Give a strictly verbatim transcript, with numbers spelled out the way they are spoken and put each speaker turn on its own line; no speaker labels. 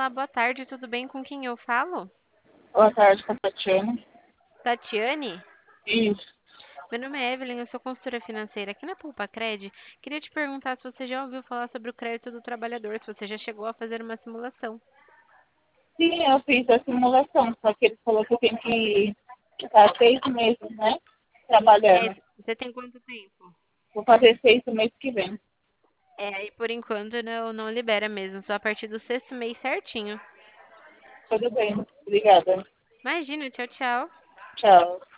Olá, boa tarde, tudo bem? Com quem eu falo?
Boa tarde, com a Tatiana.
Tatiane?
Isso.
Meu nome é Evelyn, eu sou consultora financeira aqui na Poupa Cred. Queria te perguntar se você já ouviu falar sobre o crédito do trabalhador, se você já chegou a fazer uma simulação.
Sim, eu fiz a simulação, só que ele falou que eu tenho que ficar seis meses, né?
É,
Trabalhando.
você tem quanto tempo?
Vou fazer seis no mês que vem.
É, aí por enquanto não, não libera mesmo, só a partir do sexto mês certinho.
Tudo bem. Obrigada.
Imagina, tchau, tchau.
Tchau.